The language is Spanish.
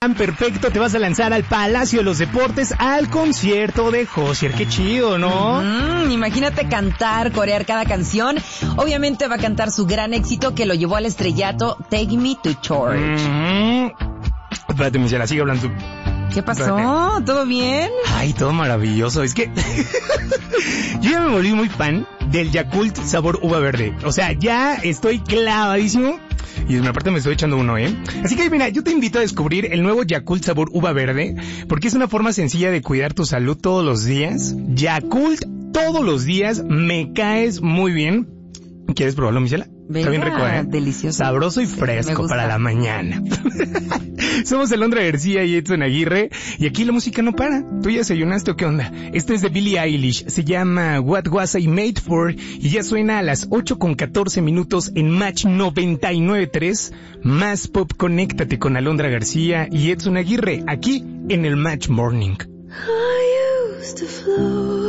Perfecto, te vas a lanzar al Palacio de los Deportes al concierto de Josier. Qué chido, ¿no? Imagínate cantar, corear cada canción. Obviamente va a cantar su gran éxito que lo llevó al estrellato, Take Me to Church. Espérate, Michela, sigue hablando. ¿Qué pasó? ¿Todo bien? Ay, todo maravilloso. Es que yo ya me volví muy fan del Yakult sabor uva verde. O sea, ya estoy clavadísimo. Y aparte me estoy echando uno, ¿eh? Así que mira, yo te invito a descubrir el nuevo Yakult sabor uva verde, porque es una forma sencilla de cuidar tu salud todos los días. Yakult todos los días, me caes muy bien. ¿Quieres probarlo, Michela? Venga, está bien rico, ¿eh? Delicioso. Sabroso y fresco para la mañana. Somos Alondra García y Edson Aguirre, y aquí la música no para. ¿Tú ya desayunaste o qué onda? Este es de Billie Eilish, se llama What Was I Made For, y ya suena a las 8:14 en Match 99.3. Más Pop, conéctate con Alondra García y Edson Aguirre, aquí en el Match Morning. I used to float